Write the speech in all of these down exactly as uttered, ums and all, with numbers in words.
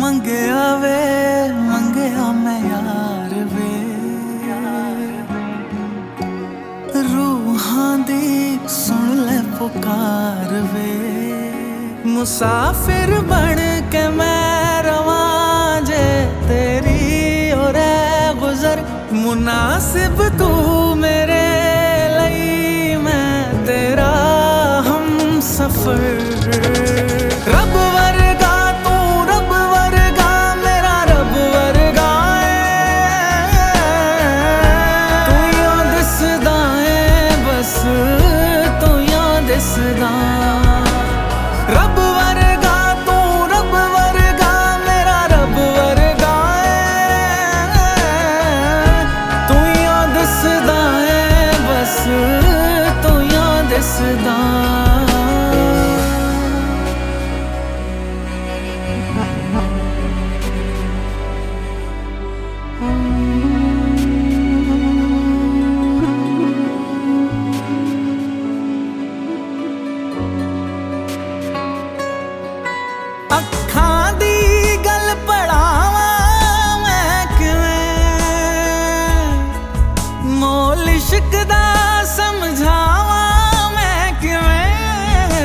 मंगया वे मंगया मैं यार वे, रूहां दी सुन ले पुकार वे। मुसाफिर बन के मैं रवां जे तेरी और गुजर, मुनासिब तू मेरे लिए मैं तेरा हम सफर। रब वर्गा तू रब वर्गा मेरा रब वर्गा तू यां दिसदा है बस तू यां दिसदा। रब वर्गा तू रब वर्गा मेरा रब वर्गा तू यां दिसदा है बस तू यां दिसदा। अखां दी गल पढ़ावां मैं किवें, मोल इश्क दा समझावां मैं किवें।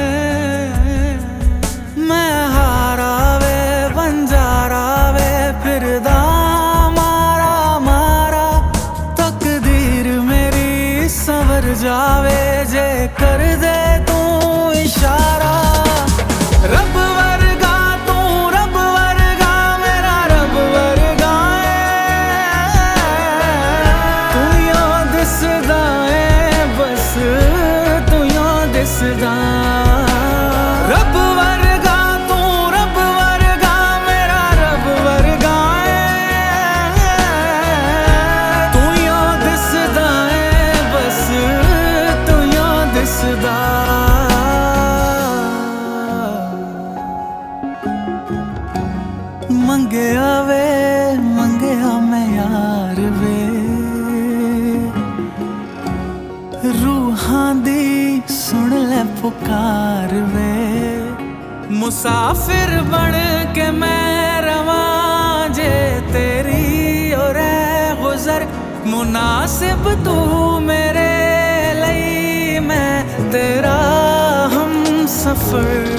मैं हारा वे बंजारा वे फिरदा मारा मारा, तकदीर मेरी संवर जावे जे कर दे तू इशारा। रब वर्गा तू रब वर्गा मेरा रब वर्गा तू यां दिसदा है बस तू यां दिसदा। रब वर्गा तू रब वर्गा मेरा रब वर्गा तू यां दिसदा है बस तू यां दिसदा। मंगया वे मंगया मैं यार वे, रूहां दी सुन ले पुकार वे। मुसाफिर बन के मैं रवां जे तेरी और गुजर, मुनासिब तू मेरे लिए मैं तेरा हम सफर।